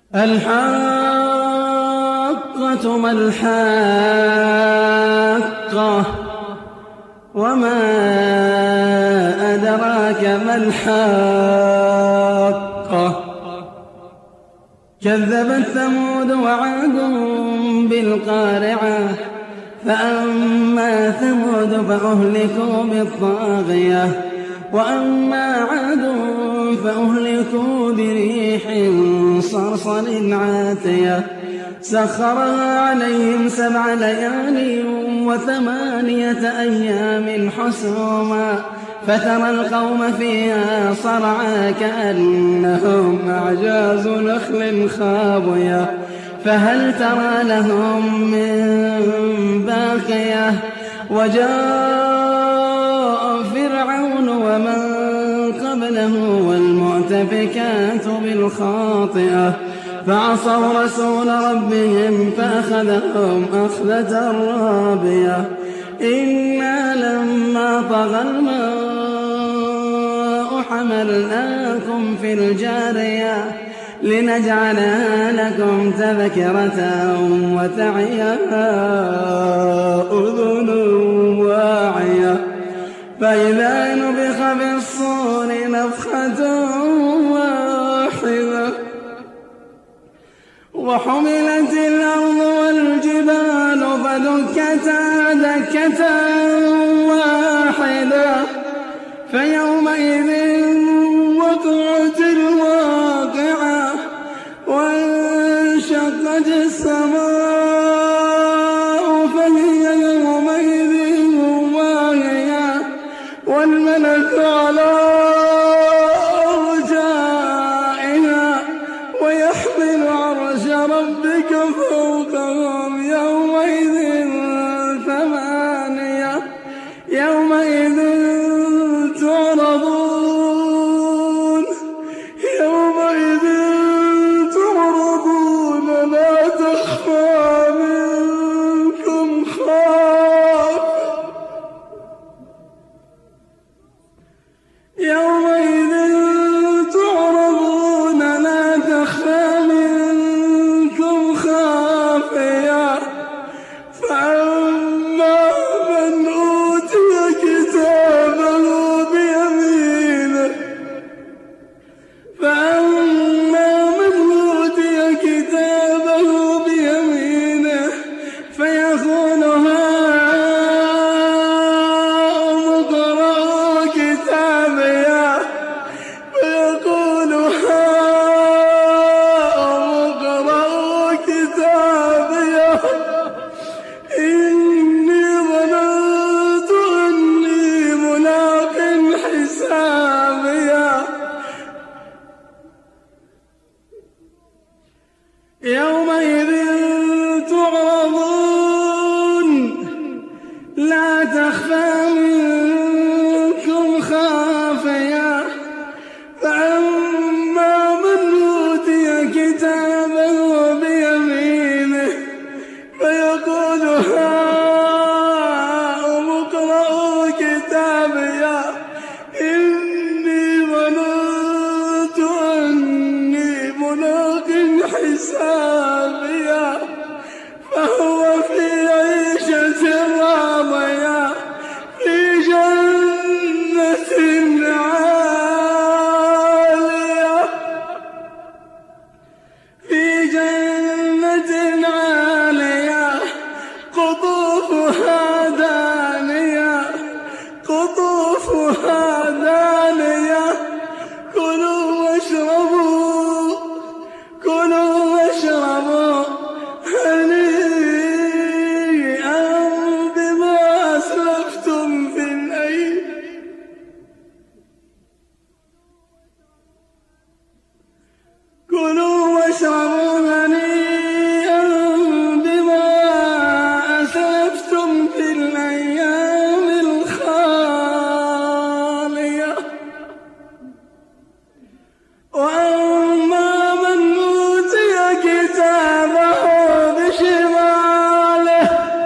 الحاقة ما الحاقة وما أدراك ما الحاقة كذبت ثمود وعاد بالقارعة فأما ثمود فأهلكوا بالطاغية وأما عاد فأهلكوا بريح صرصر عاتية سخرها عليهم 7 ليال و8 أيام حسوما فترى القوم فيها صرعى كأنهم أعجاز نخل خاوية فهل ترى لهم من باقية وجاء فرعون ومن قبله والمؤتفكات بالخاطئة فعصوا رسول ربهم فأخذهم أخذة رابية إنا لما طغى الماء حملناكم في الجارية لنجعلها لكم تذكرة وتعيها أذن واعية فإذا نفخ في الصور نفخة واحدة وحملت الأرض والجبال فدكتا دكة واحدة فيومئذ وقعت الواقعة وانشقت السماء فهي يومئذ واهية والملك على أرجائها ويحمل عرش ربك فوقهم يومئذ 8 يومئذ تعرضون لا تخفى منكم خافية يومئذ تعرضون لا تخفى منكم خافية فأما من أوتي كتابه بيمينه فيقول هاؤم اقرءوا كتابيه إني ظننت أني ملاق حسابيه يومئذ تعرضون لا تخفى منكم خافية فأما من أوتي كتابه بيمينه فيقول هاؤم اقرءوا كتابيه إني ظننت أني ملاق حسابيه فهو في عيشة راضية في جنة عالية قطوفها دانية كلوا واشربوا هنيئا بما أسلفتم في الأيام كلوا واشربوا هنيئا بما أسلفتم في الأيام الخالية وأما من أوتي كتابه بشماله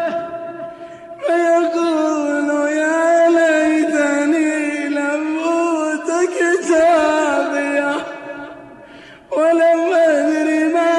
فيقول يا ليتني لم أوت كتابيه ولم أدر ما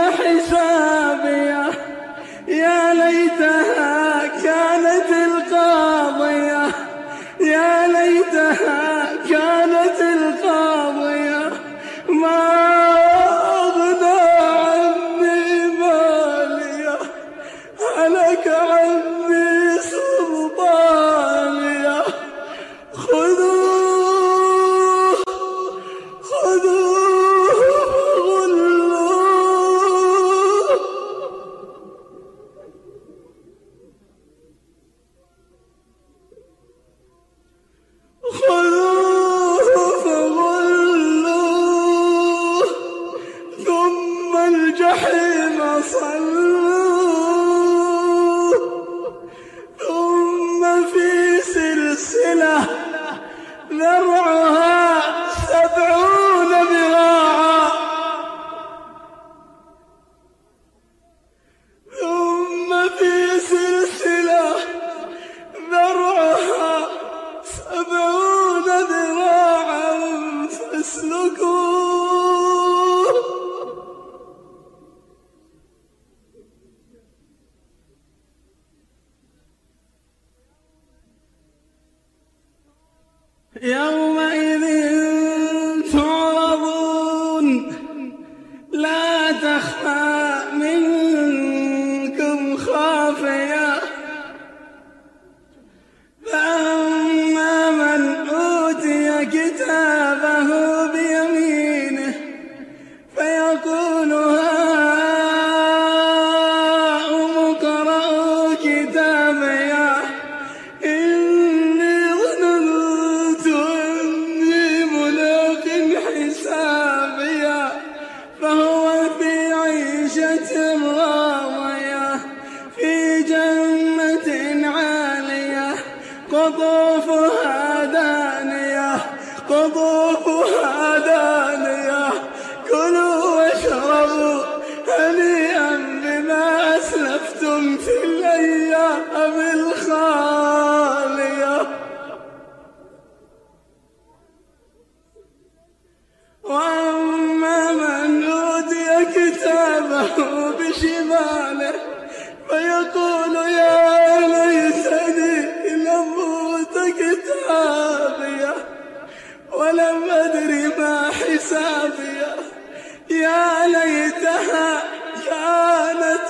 الجحيم صلوه ثم في سلسلة ذرعها 70 ذراعا ثم في سلسلة ذرعها 70 ذراعا فاسلكوه يومئذ تعرضون لا تخفى منكم خافية فأما من أوتي كتابه بيمينه فيقول هاؤم اقرءوا كتابيه إني ظننت أني ملاق حسابيه فهو في عيشة راضية في جنة عالية قطوفها دانية كلوا واشربوا هنيئا بما أسلفتم في الأيام الخالية وأما من أوتي كتابه بشماله فيقول يا ليتني لم أوت كتابيه ولم أدر ما حسابيه يا ليتها كانت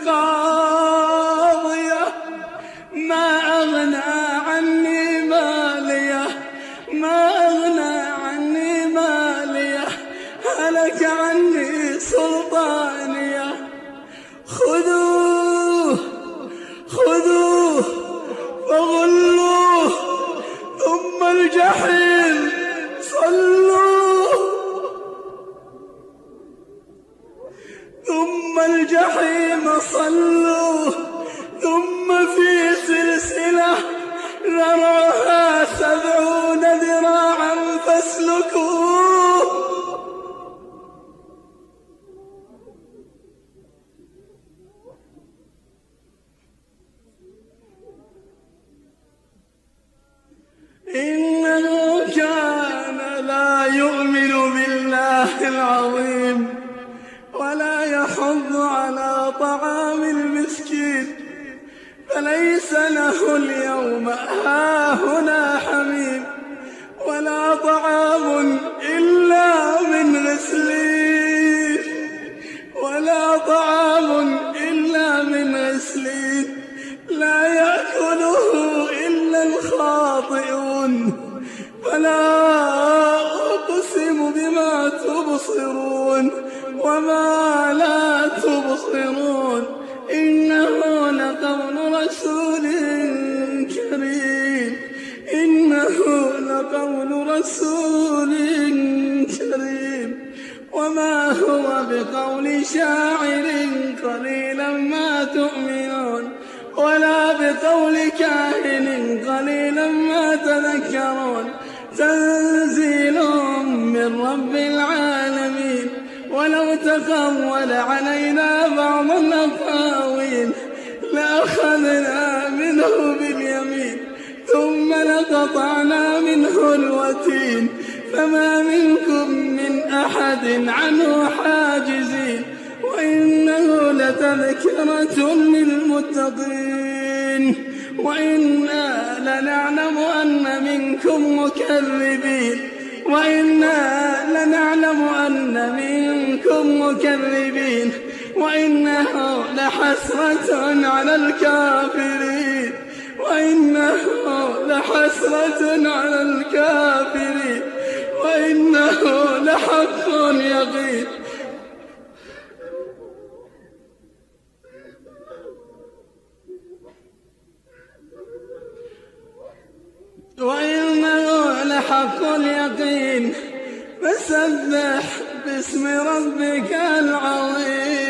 القاضية ما أغنى عني ماليه هلك عني سلطانيه خذوه فغلوه ثم الجحيم صلوه ثم في سلسلة ذرعها 70 ذراعا فاسلكوه إنه كان لا يؤمن بالله العظيم ولا يحض على طعام المسكين فليس له اليوم هاهنا حميم ولا طعام إلا من غسلين لا يأكله إلا الخاطئون فلا أقسم بما تبصرون وما لا تبصرون إنه لقول رسول كريم وما هو بقول شاعر قليلا ما تؤمنون ولا بقول كاهن قليلا ما تذكرون تنزيل من رب العالمين ولو تقول علينا بعض الأقاويل لأخذنا منه باليمين ثم لقطعنا منه الوتين فما منكم من أحد عنه حاجزين وإنه لتذكرة للمتقين وإنا لنعلم أن منكم مكذبين وإنه لحسرة على الكافرين وإنه لحق يقين فسبح باسم ربك العظيم.